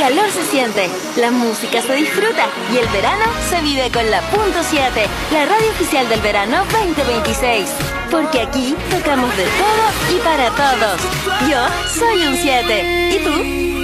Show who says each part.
Speaker 1: calor se siente, la música se disfruta y el verano se vive con la Punto 7, la radio oficial del verano 2026. Porque aquí tocamos de todo y para todos. Yo soy un 7. ¿Y tú?